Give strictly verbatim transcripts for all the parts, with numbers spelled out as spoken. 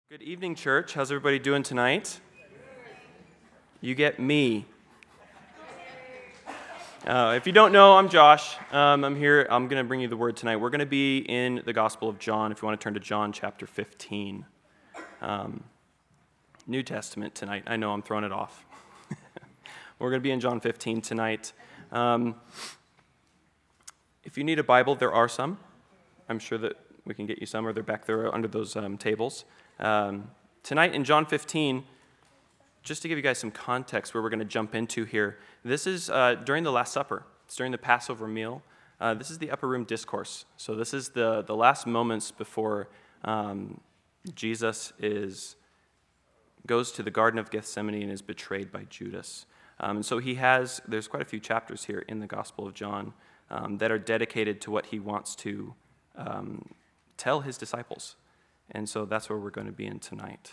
Good evening, church. How's everybody doing tonight? You get me. Uh, if you don't know, I'm Josh. Um, I'm here. I'm going to bring you the word tonight. We're going to be in the Gospel of John, if you want to turn to John chapter fifteen. Um, New Testament tonight. I know I'm throwing it off. We're going to be in John fifteen tonight. Um, if you need a Bible, there are some. I'm sure that we can get you some, or they're back there under those um, tables. Um, tonight in John fifteen, just to give you guys some context where we're going to jump into here, this is uh, during the Last Supper. It's during the Passover meal. Uh, this is the upper room discourse. So this is the, the last moments before um, Jesus is goes to the Garden of Gethsemane and is betrayed by Judas. Um, and so he has, there's quite a few chapters here in the Gospel of John um, that are dedicated to what he wants to um, tell his disciples. And so that's where we're going to be in tonight.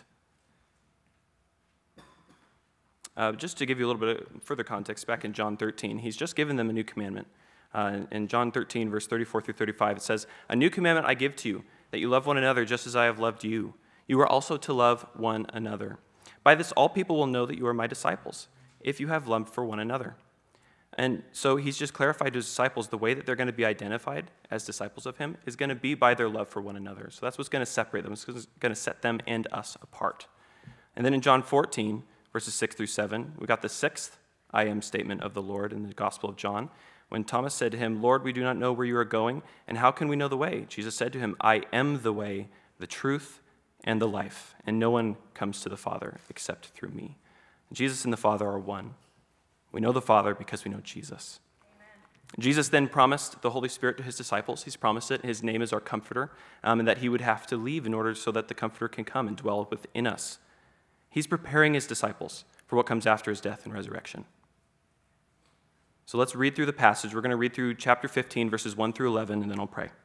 Uh, just to give you a little bit of further context, back in John thirteen, he's just given them a new commandment. Uh, in John thirteen, verse thirty-four through thirty-five, it says, "A new commandment I give to you, that you love one another just as I have loved you. You are also to love one another. By this all people will know that you are my disciples, if you have love for one another." And so he's just clarified to his disciples the way that they're going to be identified as disciples of him is going to be by their love for one another. So that's what's going to separate them. It's going to set them and us apart. And then in John fourteen, verses six through seven, we got the sixth I am statement of the Lord in the Gospel of John. When Thomas said to him, "Lord, we do not know where you are going, and how can we know the way?" Jesus said to him, "I am the way, the truth, and the life, and no one comes to the Father except through me." Jesus and the Father are one. We know the Father because we know Jesus. Amen. Jesus then promised the Holy Spirit to his disciples. He's promised it. His name is our Comforter, um, and that he would have to leave in order so that the Comforter can come and dwell within us. He's preparing his disciples for what comes after his death and resurrection. So let's read through the passage. We're going to read through chapter fifteen, verses one through eleven, and then I'll pray.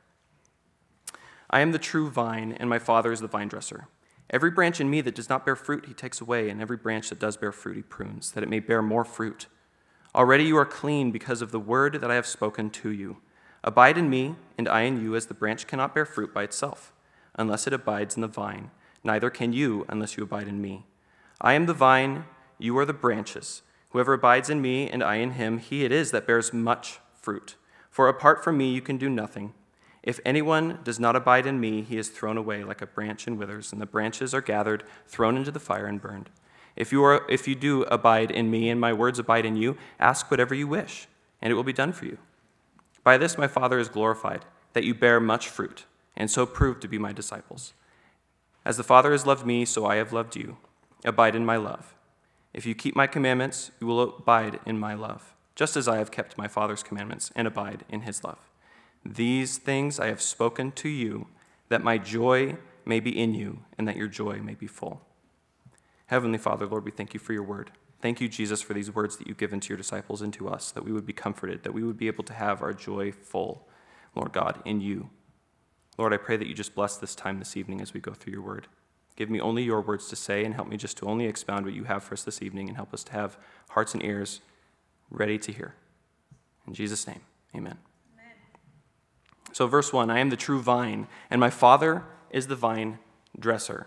"I am the true vine, and my Father is the vine dresser. Every branch in me that does not bear fruit, he takes away, and every branch that does bear fruit, he prunes, that it may bear more fruit. Already you are clean because of the word that I have spoken to you. Abide in me, and I in you, as the branch cannot bear fruit by itself, unless it abides in the vine. Neither can you unless you abide in me. I am the vine, you are the branches. Whoever abides in me, and I in him, he it is that bears much fruit. For apart from me you can do nothing. If anyone does not abide in me, he is thrown away like a branch and withers, and the branches are gathered, thrown into the fire, and burned. If you are, if you do abide in me, and my words abide in you, ask whatever you wish, and it will be done for you. By this my Father is glorified, that you bear much fruit, and so prove to be my disciples. As the Father has loved me, so I have loved you. Abide in my love. If you keep my commandments, you will abide in my love, just as I have kept my Father's commandments and abide in his love. These things I have spoken to you, that my joy may be in you, and that your joy may be full." Heavenly Father, Lord, we thank you for your word. Thank you, Jesus, for these words that you've given to your disciples and to us, that we would be comforted, that we would be able to have our joy full, Lord God, in you. Lord, I pray that you just bless this time this evening as we go through your word. Give me only your words to say, and help me just to only expound what you have for us this evening, and help us to have hearts and ears ready to hear. In Jesus' name, amen. Amen. So verse one, "I am the true vine, and my Father is the vine dresser."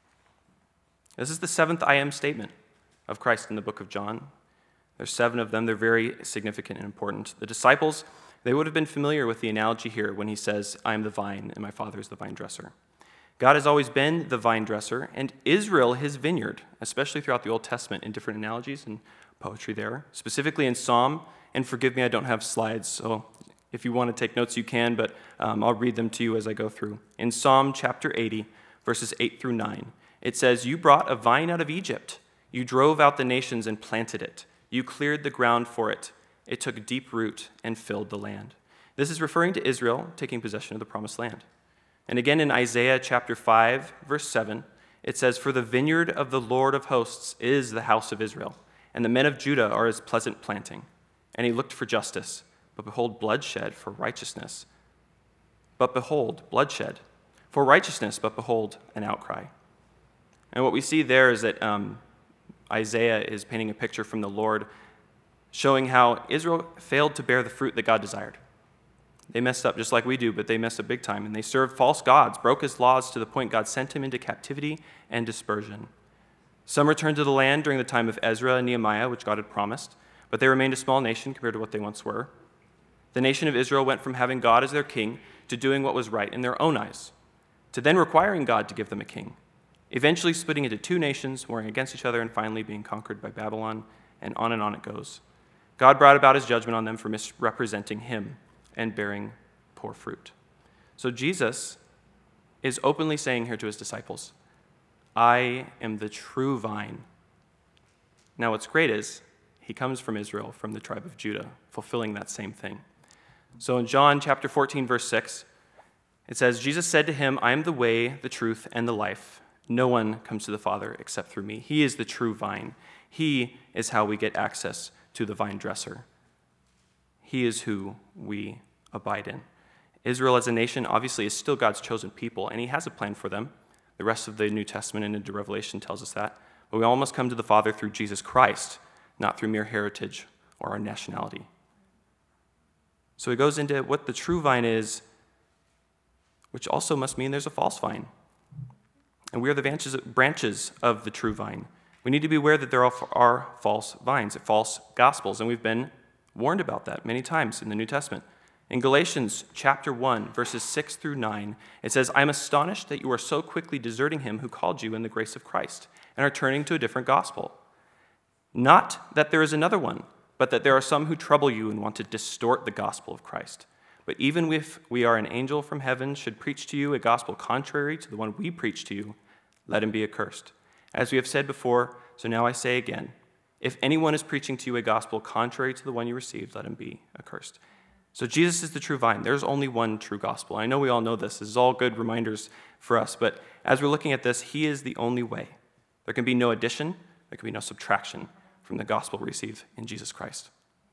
This is the seventh I am statement of Christ in the book of John. There's seven of them. They're very significant and important. The disciples, they would have been familiar with the analogy here when he says, "I am the vine, and my Father is the vine dresser." God has always been the vine dresser, and Israel his vineyard, especially throughout the Old Testament in different analogies and poetry there, specifically in Psalm. And forgive me, I don't have slides, so if you want to take notes, you can, but um, I'll read them to you as I go through. In Psalm chapter eighty, verses eight through nine, it says, "You brought a vine out of Egypt. You drove out the nations and planted it. You cleared the ground for it. It took deep root and filled the land." This is referring to Israel taking possession of the promised land. And again in Isaiah chapter five, verse seven, it says, "For the vineyard of the Lord of hosts is the house of Israel, and the men of Judah are his pleasant planting. And he looked for justice, but behold, bloodshed for righteousness. But behold, bloodshed for righteousness, but behold, an outcry." And what we see there is that um, Isaiah is painting a picture from the Lord, showing how Israel failed to bear the fruit that God desired. They messed up just like we do, but they messed up big time. And they served false gods, broke his laws to the point God sent him into captivity and dispersion. Some returned to the land during the time of Ezra and Nehemiah, which God had promised, but they remained a small nation compared to what they once were. The nation of Israel went from having God as their king to doing what was right in their own eyes, to then requiring God to give them a king, eventually splitting into two nations, warring against each other, and finally being conquered by Babylon, and on and on it goes. God brought about his judgment on them for misrepresenting him and bearing poor fruit. So Jesus is openly saying here to his disciples, I am the true vine. Now what's great is he comes from Israel, from the tribe of Judah, fulfilling that same thing. So in John chapter fourteen, verse six, it says, Jesus said to him, I am the way, the truth, and the life. No one comes to the Father except through me. He is the true vine. He is how we get access to the vine dresser. He is who we abide in. Israel as a nation obviously is still God's chosen people, and he has a plan for them. The rest of the New Testament and into Revelation tells us that. But we all must come to the Father through Jesus Christ, not through mere heritage or our nationality. So he goes into what the true vine is, which also must mean there's a false vine. And we are the branches of the true vine. We need to be aware that there are false vines, false gospels, and we've been warned about that many times in the New Testament. In Galatians chapter one, verses six through nine, it says, I am astonished that you are so quickly deserting him who called you in the grace of Christ and are turning to a different gospel. Not that there is another one, but that there are some who trouble you and want to distort the gospel of Christ. But even if we are an angel from heaven should preach to you a gospel contrary to the one we preach to you, let him be accursed. As we have said before, so now I say again, if anyone is preaching to you a gospel contrary to the one you received, let him be accursed. So Jesus is the true vine. There's only one true gospel. I know we all know this. This is all good reminders for us. But as we're looking at this, he is the only way. There can be no addition. There can be no subtraction from the gospel we receive in Jesus Christ.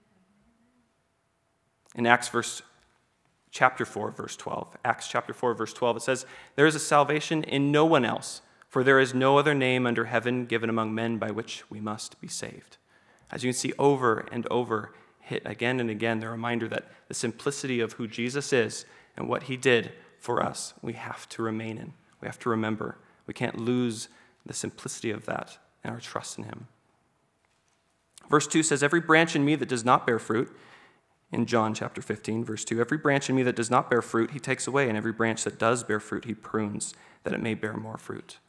In Acts verse, chapter four, verse twelve, Acts chapter four, verse twelve, it says, there is a salvation in no one else, for there is no other name under heaven given among men by which we must be saved. As you can see over and over, hit again and again, the reminder that the simplicity of who Jesus is and what he did for us, we have to remain in. We have to remember. We can't lose the simplicity of that and our trust in him. Verse two says, every branch in me that does not bear fruit, in John chapter fifteen, verse two, every branch in me that does not bear fruit, he takes away, and every branch that does bear fruit, he prunes, that it may bear more fruit.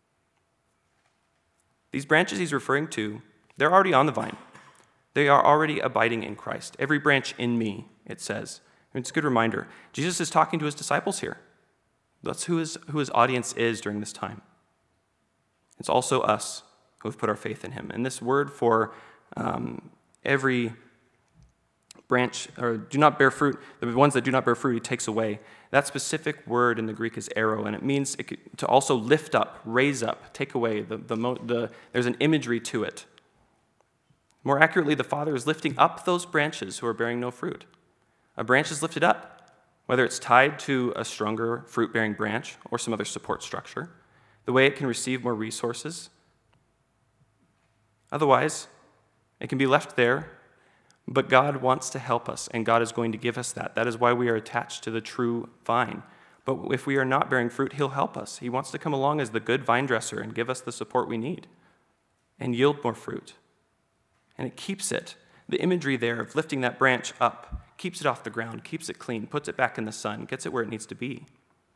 These branches he's referring to, they're already on the vine. They are already abiding in Christ. Every branch in me, it says. And it's a good reminder. Jesus is talking to his disciples here. That's who his, who his audience is during this time. It's also us who have put our faith in him. And this word for um, every branch, or do not bear fruit, the ones that do not bear fruit, he takes away. That specific word in the Greek is arrow, and it means it could, to also lift up, raise up, take away. The, the, the, there's an imagery to it. More accurately, the Father is lifting up those branches who are bearing no fruit. A branch is lifted up, whether it's tied to a stronger fruit-bearing branch or some other support structure, the way it can receive more resources. Otherwise, it can be left there, but God wants to help us, and God is going to give us that. That is why we are attached to the true vine. But if we are not bearing fruit, he'll help us. He wants to come along as the good vine dresser and give us the support we need and yield more fruit. And it keeps it. The imagery there of lifting that branch up keeps it off the ground, keeps it clean, puts it back in the sun, gets it where it needs to be.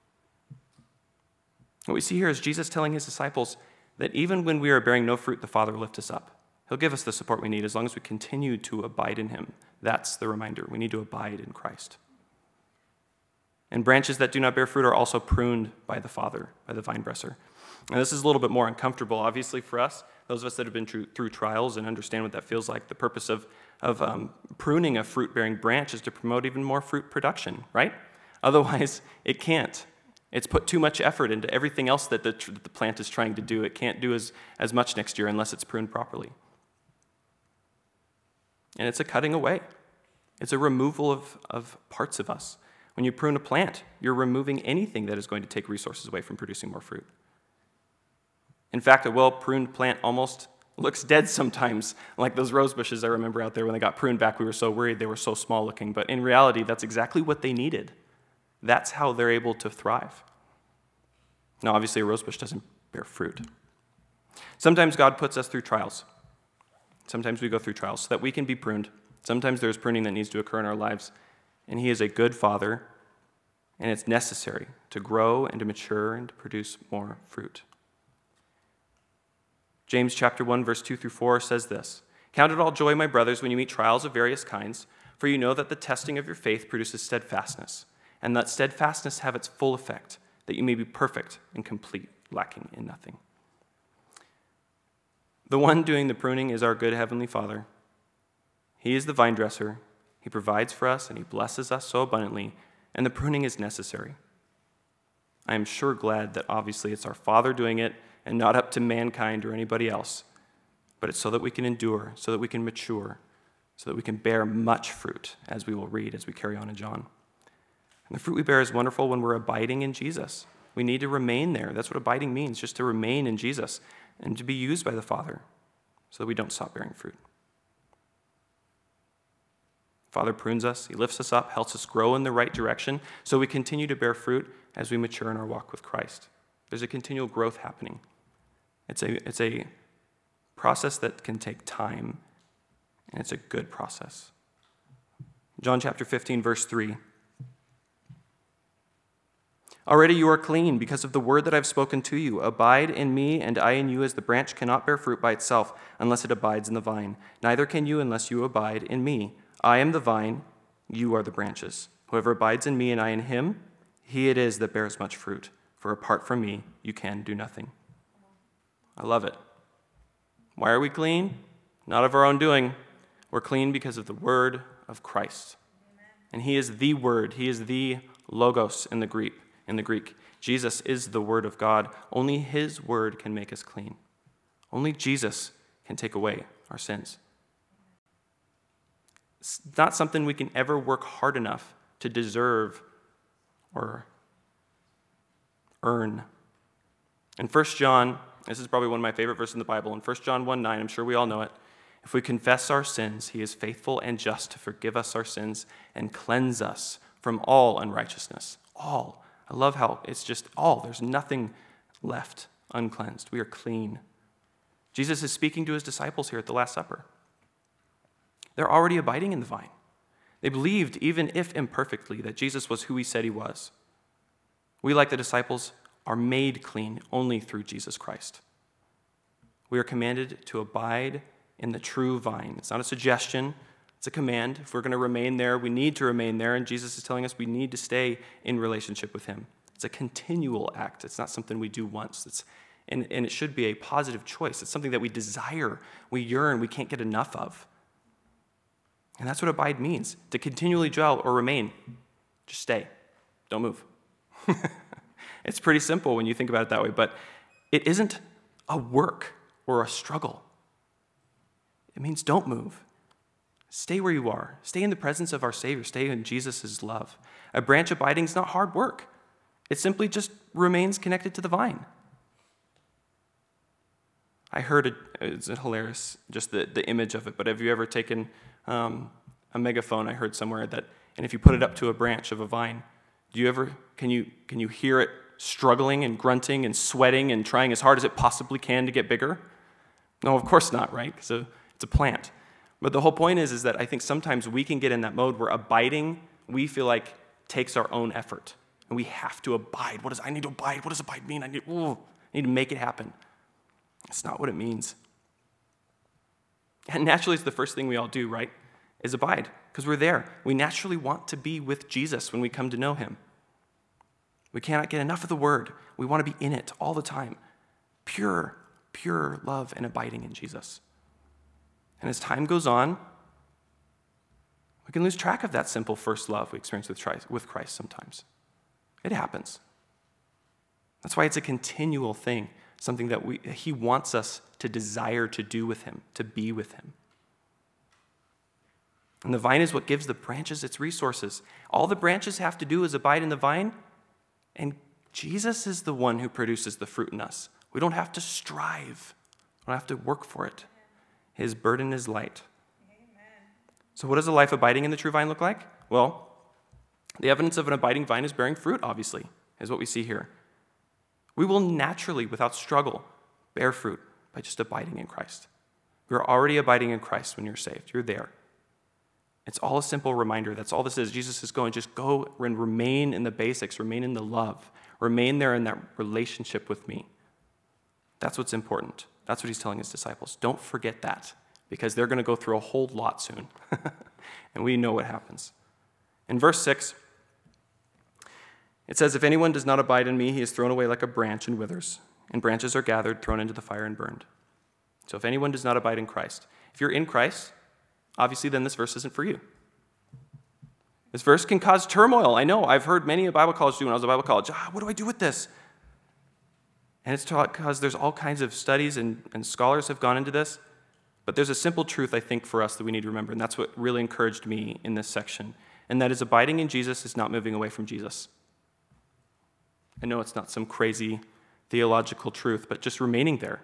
What we see here is Jesus telling his disciples that even when we are bearing no fruit, the Father will lift us up. He'll give us the support we need as long as we continue to abide in him. That's the reminder. We need to abide in Christ. And branches that do not bear fruit are also pruned by the Father, by the vine dresser. And this is a little bit more uncomfortable, obviously, for us, those of us that have been through, through trials and understand what that feels like. The purpose of, of um, pruning a fruit-bearing branch is to promote even more fruit production, right? Otherwise, it can't. It's put too much effort into everything else that the, that the plant is trying to do. It can't do as, as much next year unless it's pruned properly. And it's a cutting away. It's a removal of, of parts of us. When you prune a plant, you're removing anything that is going to take resources away from producing more fruit. In fact, a well-pruned plant almost looks dead sometimes, like those rose bushes I remember out there when they got pruned back. We were so worried they were so small looking. But in reality, that's exactly what they needed. That's how they're able to thrive. Now, obviously, a rose bush doesn't bear fruit. Sometimes God puts us through trials. Sometimes we go through trials so that we can be pruned. Sometimes there's pruning that needs to occur in our lives. And he is a good father, and it's necessary to grow and to mature and to produce more fruit. James chapter one, verse two through four says this, "Count it all joy, my brothers, when you meet trials of various kinds, for you know that the testing of your faith produces steadfastness, and let steadfastness have its full effect, that you may be perfect and complete, lacking in nothing." The one doing the pruning is our good Heavenly Father. He is the vine dresser. He provides for us, and he blesses us so abundantly, and the pruning is necessary. I am sure glad that obviously it's our Father doing it and not up to mankind or anybody else, but it's so that we can endure, so that we can mature, so that we can bear much fruit, as we will read as we carry on in John. And the fruit we bear is wonderful when we're abiding in Jesus. We need to remain there. That's what abiding means, just to remain in Jesus and to be used by the Father so that we don't stop bearing fruit. Father prunes us, he lifts us up, helps us grow in the right direction so we continue to bear fruit as we mature in our walk with Christ. There's a continual growth happening. It's a, it's a process that can take time, and it's a good process. John chapter fifteen, verse three. "Already you are clean because of the word that I've spoken to you. Abide in me, and I in you, as the branch cannot bear fruit by itself unless it abides in the vine. Neither can you unless you abide in me. I am the vine, you are the branches. Whoever abides in me and I in him, he it is that bears much fruit. For apart from me, you can do nothing." I love it. Why are we clean? Not of our own doing. We're clean because of the word of Christ. And he is the word. He is the logos in the Greek. In the Greek. Jesus is the word of God. Only his word can make us clean. Only Jesus can take away our sins. It's not something we can ever work hard enough to deserve or earn. In First John, this is probably one of my favorite verses in the Bible, in First John one nine, I'm sure we all know it, "If we confess our sins, he is faithful and just to forgive us our sins and cleanse us from all unrighteousness." All. I love how it's just all. There's nothing left uncleansed. We are clean. Jesus is speaking to his disciples here at the Last Supper. They're already abiding in the vine. They believed, even if imperfectly, that Jesus was who he said he was. We, like the disciples, are made clean only through Jesus Christ. We are commanded to abide in the true vine. It's not a suggestion, it's a command. If we're going to remain there, we need to remain there, and Jesus is telling us we need to stay in relationship with him. It's a continual act. It's not something we do once. It's, and, and it should be a positive choice. It's something that we desire, we yearn, we can't get enough of. And that's what abide means, to continually dwell or remain. Just stay. Don't move. It's pretty simple when you think about it that way, but it isn't a work or a struggle. It means don't move. Stay where you are. Stay in the presence of our Savior. Stay in Jesus' love. A branch abiding is not hard work. It simply just remains connected to the vine. I heard it, it's hilarious, just the, the image of it, but have you ever taken um, a megaphone, I heard somewhere, that, and if you put it up to a branch of a vine, do you ever, can you can you hear it struggling and grunting and sweating and trying as hard as it possibly can to get bigger? No, of course not, right? So it's a plant. But the whole point is, is that I think sometimes we can get in that mode where abiding, we feel like, takes our own effort. And we have to abide. What does, I need to abide. What does abide mean? I need, ooh, I need to make it happen. It's not what it means. And naturally, it's the first thing we all do, right? Is abide, because we're there. We naturally want to be with Jesus when we come to know him. We cannot get enough of the word. We want to be in it all the time. Pure, pure love and abiding in Jesus. And as time goes on, we can lose track of that simple first love we experience with Christ, with Christ sometimes. It happens. That's why it's a continual thing, something that we, he wants us to desire to do with him, to be with him. And the vine is what gives the branches its resources. All the branches have to do is abide in the vine, and Jesus is the one who produces the fruit in us. We don't have to strive I don't have to work for it. His burden is light. So what does a life abiding in the true vine look like? Well, the evidence of an abiding vine is bearing fruit, obviously, is what we see here. We will naturally, without struggle, bear fruit by just abiding in Christ. You're already abiding in Christ when you're saved. You're there. It's all a simple reminder. That's all this is. Jesus is going, just go and remain in the basics, remain in the love, remain there in that relationship with me. That's what's important. That's what he's telling his disciples. Don't forget that, because they're going to go through a whole lot soon. And we know what happens. In verse six, it says, if anyone does not abide in me, he is thrown away like a branch and withers, and branches are gathered, thrown into the fire and burned. So if anyone does not abide in Christ, if you're in Christ, obviously then this verse isn't for you. This verse can cause turmoil. I know, I've heard many a Bible college student when I was at Bible college, ah, what do I do with this? And it's taught because there's all kinds of studies and, and scholars have gone into this. But there's a simple truth, I think, for us that we need to remember, and that's what really encouraged me in this section. And that is abiding in Jesus is not moving away from Jesus. I know it's not some crazy theological truth, but just remaining there.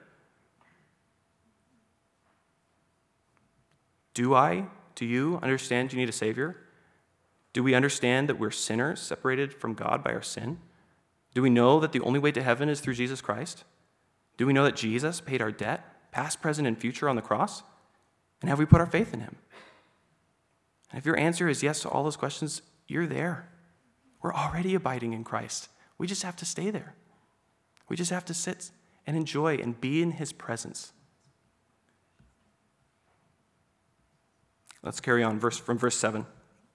Do I, do you understand you need a Savior? Do we understand that we're sinners separated from God by our sin? Do we know that the only way to heaven is through Jesus Christ? Do we know that Jesus paid our debt, past, present, and future on the cross? And have we put our faith in him? And if your answer is yes to all those questions, you're there. We're already abiding in Christ. We just have to stay there. We just have to sit and enjoy and be in his presence. Let's carry on verse from verse seven.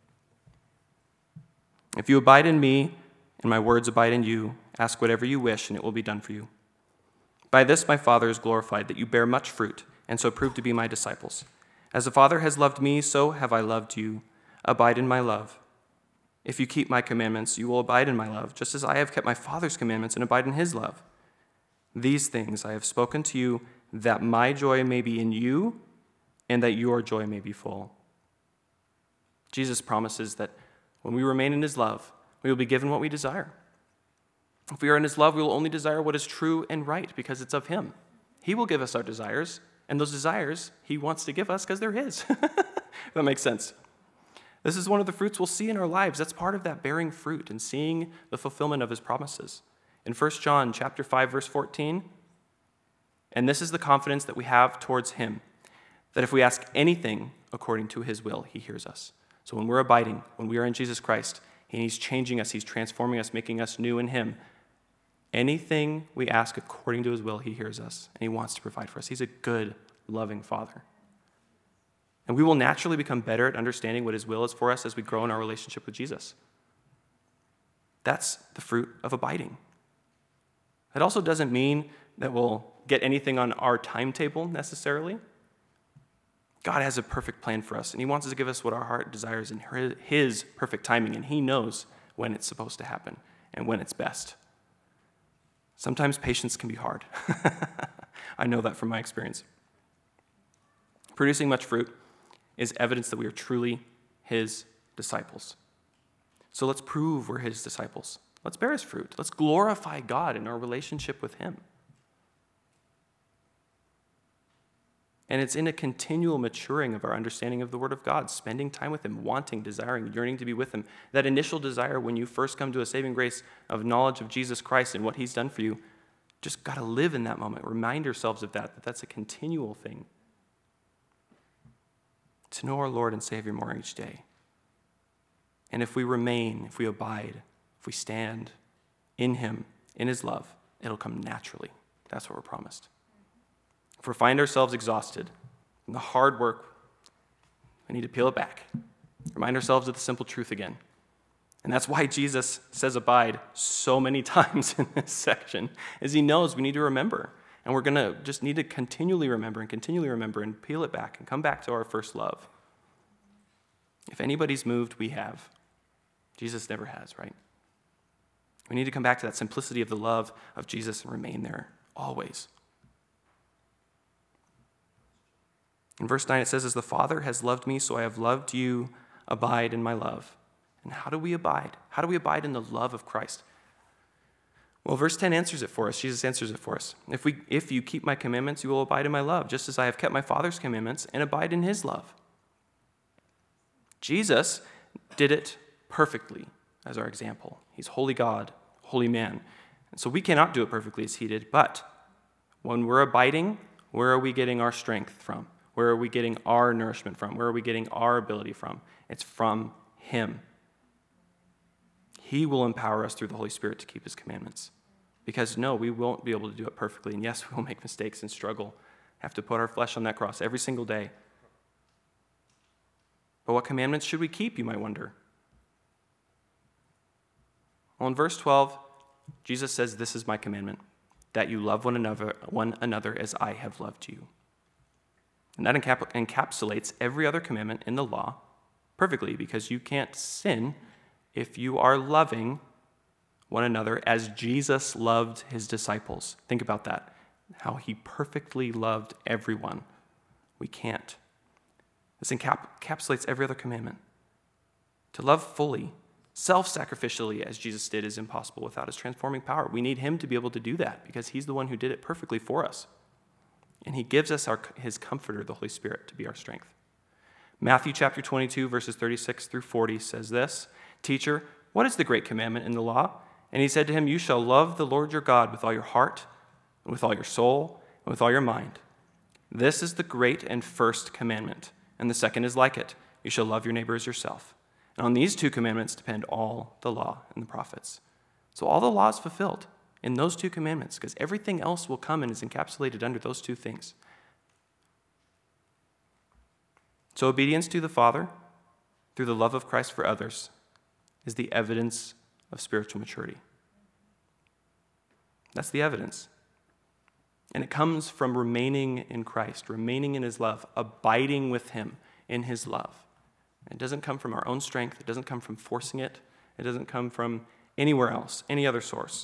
If you abide in me and my words abide in you, ask whatever you wish and it will be done for you. By this my Father is glorified, that you bear much fruit, and so prove to be my disciples. As the Father has loved me, so have I loved you. Abide in my love. If you keep my commandments, you will abide in my love, just as I have kept my Father's commandments and abide in his love. These things I have spoken to you, that my joy may be in you, and that your joy may be full. Jesus promises that when we remain in his love, we will be given what we desire. If we are in his love, we will only desire what is true and right because it's of him. He will give us our desires, and those desires he wants to give us because they're his. If that makes sense. This is one of the fruits we'll see in our lives. That's part of that bearing fruit and seeing the fulfillment of his promises. In First John chapter five, verse fourteen, and this is the confidence that we have towards him, that if we ask anything according to his will, he hears us. So when we're abiding, when we are in Jesus Christ, and he's changing us, he's transforming us, making us new in him, anything we ask according to his will, he hears us, and he wants to provide for us. He's a good, loving Father. And we will naturally become better at understanding what his will is for us as we grow in our relationship with Jesus. That's the fruit of abiding. It also doesn't mean that we'll get anything on our timetable necessarily. God has a perfect plan for us, and he wants to give us what our heart desires in his perfect timing, and he knows when it's supposed to happen and when it's best. Sometimes patience can be hard. I know that from my experience. Producing much fruit is evidence that we are truly his disciples. So let's prove we're his disciples. Let's bear his fruit. Let's glorify God in our relationship with him. And it's in a continual maturing of our understanding of the Word of God, spending time with him, wanting, desiring, yearning to be with him. That initial desire when you first come to a saving grace of knowledge of Jesus Christ and what he's done for you, just got to live in that moment. Remind yourselves of that, that that's a continual thing. To know our Lord and Savior more each day. And if we remain, if we abide, if we stand in him, in his love, it'll come naturally. That's what we're promised. If we find ourselves exhausted from the hard work, we need to peel it back. Remind ourselves of the simple truth again. And that's why Jesus says abide so many times in this section, is he knows we need to remember. And we're going to just need to continually remember and continually remember and peel it back and come back to our first love. If anybody's moved, we have. Jesus never has, right? We need to come back to that simplicity of the love of Jesus and remain there always. In verse nine, it says, as the Father has loved me, so I have loved you. Abide in my love. And how do we abide? How do we abide in the love of Christ? Well, verse ten answers it for us. Jesus answers it for us. If we, if you keep my commandments, you will abide in my love, just as I have kept my Father's commandments and abide in his love. Jesus did it perfectly as our example. He's holy God, holy man. And so we cannot do it perfectly as he did, but when we're abiding, where are we getting our strength from? Where are we getting our nourishment from? Where are we getting our ability from? It's from him. He will empower us through the Holy Spirit to keep his commandments. Because no, we won't be able to do it perfectly. And yes, we will make mistakes and struggle. Have to put our flesh on that cross every single day. But what commandments should we keep, you might wonder? Well, in verse twelve, Jesus says, this is my commandment, that you love one another, one another as I have loved you. And that encap- encapsulates every other commandment in the law perfectly, because you can't sin if you are loving one another as Jesus loved his disciples. Think about that, how he perfectly loved everyone. We can't. This encap- encapsulates every other commandment. To love fully, self-sacrificially, as Jesus did, is impossible without his transforming power. We need him to be able to do that because he's the one who did it perfectly for us. And he gives us our, his comforter, the Holy Spirit, to be our strength. Matthew chapter twenty-two, verses thirty-six through forty says this, "Teacher, what is the great commandment in the law?" And he said to him, "You shall love the Lord your God with all your heart, and with all your soul, and with all your mind. This is the great and first commandment. And the second is like it. You shall love your neighbor as yourself. And on these two commandments depend all the law and the prophets." So all the law is fulfilled in those two commandments, because everything else will come and is encapsulated under those two things. So obedience to the Father through the love of Christ for others is the evidence of spiritual maturity. That's the evidence. And it comes from remaining in Christ, remaining in his love, abiding with him in his love. It doesn't come from our own strength. It doesn't come from forcing it. It doesn't come from anywhere else, any other source.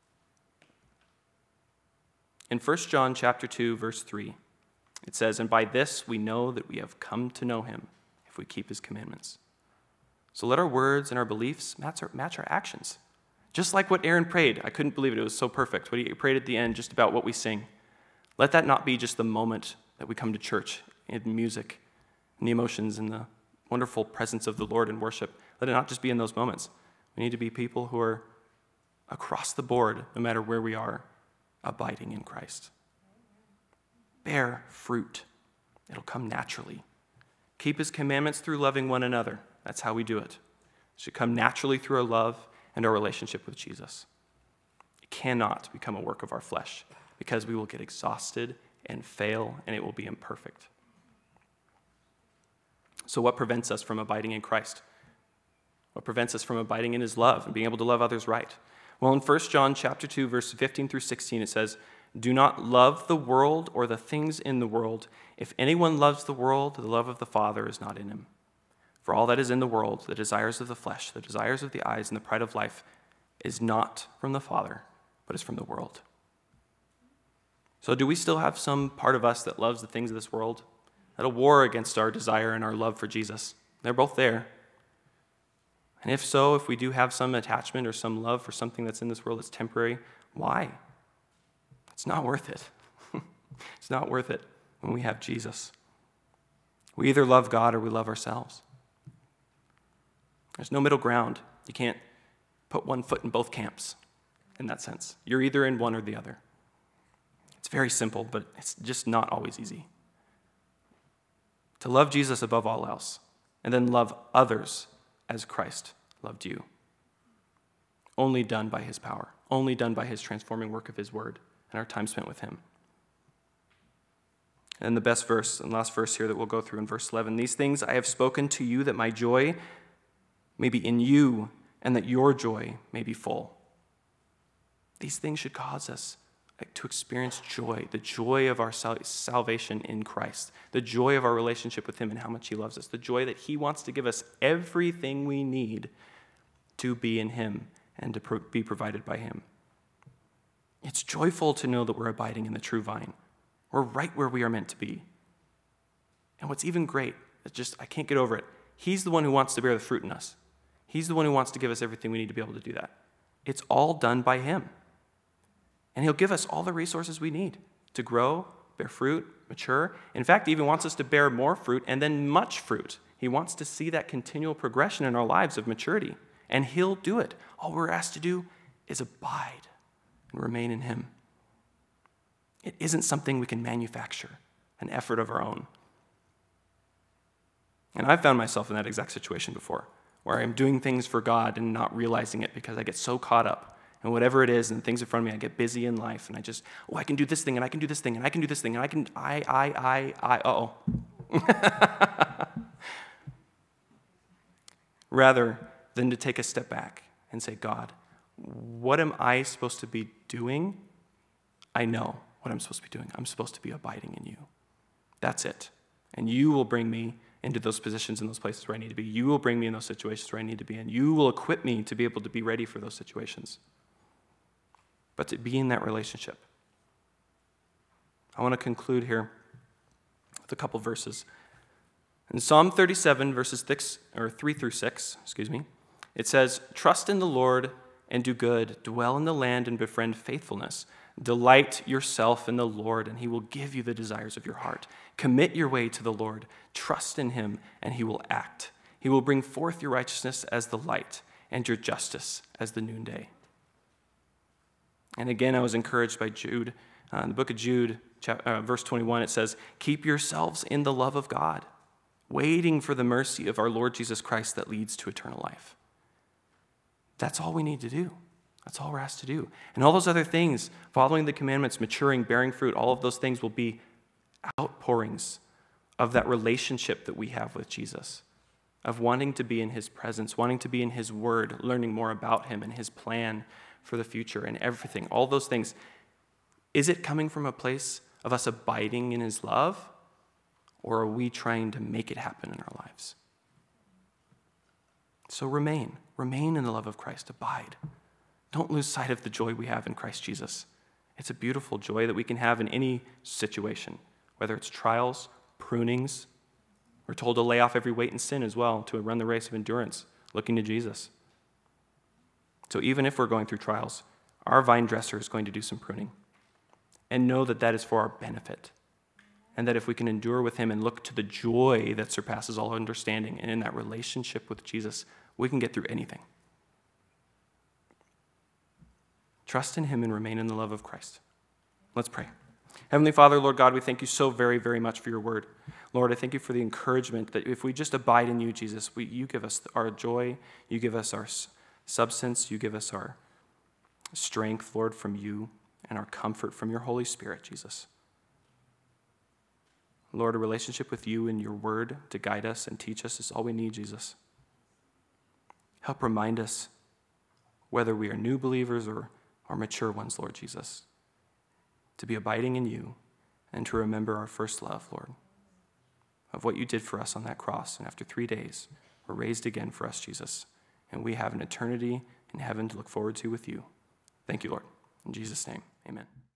In First John chapter two, verse three, it says, "And by this we know that we have come to know him, if we keep his commandments." So let our words and our beliefs match our, match our actions. Just like what Aaron prayed. I couldn't believe it. It was so perfect. What he prayed at the end, just about what we sing. Let that not be just the moment that we come to church in music, and the emotions and the wonderful presence of the Lord in worship. Let it not just be in those moments. We need to be people who are across the board, no matter where we are, abiding in Christ. Bear fruit. It'll come naturally. Keep his commandments through loving one another. That's how we do it. It should come naturally through our love and our relationship with Jesus. It cannot become a work of our flesh, because we will get exhausted and fail, and it will be imperfect. So what prevents us from abiding in Christ? What prevents us from abiding in his love and being able to love others right? Well, in First John chapter two, verse fifteen through sixteen, it says, "Do not love the world or the things in the world. If anyone loves the world, the love of the Father is not in him. For all that is in the world, the desires of the flesh, the desires of the eyes, and the pride of life, is not from the Father, but is from the world." So do we still have some part of us that loves the things of this world? At a war against our desire and our love for Jesus? They're both there. And if so, if we do have some attachment or some love for something that's in this world that's temporary, why? It's not worth it. It's not worth it when we have Jesus. We either love God or we love ourselves. There's no middle ground. You can't put one foot in both camps in that sense. You're either in one or the other. It's very simple, but it's just not always easy. To love Jesus above all else, and then love others as Christ loved you. Only done by his power. Only done by his transforming work of his word and our time spent with him. And the best verse, and last verse here that we'll go through in verse eleven. "These things I have spoken to you, that my joy may be in you, and that your joy may be full." These things should cause us to experience joy, the joy of our sal- salvation in Christ, the joy of our relationship with him and how much he loves us, the joy that he wants to give us everything we need to be in him and to pro- be provided by him. It's joyful to know that we're abiding in the true vine. We're right where we are meant to be. And what's even great, it's just, I can't get over it. He's the one who wants to bear the fruit in us. He's the one who wants to give us everything we need to be able to do that. It's all done by him. And he'll give us all the resources we need to grow, bear fruit, mature. In fact, he even wants us to bear more fruit and then much fruit. He wants to see that continual progression in our lives of maturity. And he'll do it. All we're asked to do is abide and remain in him. It isn't something we can manufacture, an effort of our own. And I've found myself in that exact situation before, where I'm doing things for God and not realizing it because I get so caught up in whatever it is and things in front of me. I get busy in life and I just, oh, I can do this thing and I can do this thing and I can do this thing and I can, I, I, I, I, uh-oh. Rather than to take a step back and say, God, what am I supposed to be doing? I know what I'm supposed to be doing. I'm supposed to be abiding in you. That's it. And you will bring me into those positions in those places where I need to be. You will bring me in those situations where I need to be in. You will equip me to be able to be ready for those situations. But to be in that relationship. I want to conclude here with a couple verses. In Psalm thirty-seven, verses six, or three through six, excuse me, it says, "Trust in the Lord and do good. Dwell in the land and befriend faithfulness. Delight yourself in the Lord, and he will give you the desires of your heart. Commit your way to the Lord. Trust in him, and he will act. He will bring forth your righteousness as the light, and your justice as the noonday." And again, I was encouraged by Jude. Uh, in the book of Jude, chapter, uh, verse twenty-one, it says, "Keep yourselves in the love of God, waiting for the mercy of our Lord Jesus Christ that leads to eternal life." That's all we need to do. That's all we're asked to do. And all those other things, following the commandments, maturing, bearing fruit, all of those things will be outpourings of that relationship that we have with Jesus, of wanting to be in his presence, wanting to be in his word, learning more about him and his plan for the future and everything, all those things. Is it coming from a place of us abiding in his love, or are we trying to make it happen in our lives? So remain. Remain in the love of Christ. Abide. Don't lose sight of the joy we have in Christ Jesus. It's a beautiful joy that we can have in any situation, whether it's trials, prunings. We're told to lay off every weight and sin as well, to run the race of endurance, looking to Jesus. So even if we're going through trials, our vine dresser is going to do some pruning. And know that that is for our benefit. And that if we can endure with him and look to the joy that surpasses all understanding, and in that relationship with Jesus, we can get through anything. Trust in him and remain in the love of Christ. Let's pray. Heavenly Father, Lord God, we thank you so very, very much for your word. Lord, I thank you for the encouragement that if we just abide in you, Jesus, we, you give us our joy, you give us our substance, you give us our strength, Lord, from you, and our comfort from your Holy Spirit, Jesus. Lord, a relationship with you and your word to guide us and teach us is all we need, Jesus. Help remind us, whether we are new believers or, or mature ones, Lord Jesus, to be abiding in you and to remember our first love, Lord, of what you did for us on that cross. And after three days, we're raised again for us, Jesus. And we have an eternity in heaven to look forward to with you. Thank you, Lord. In Jesus' name, amen.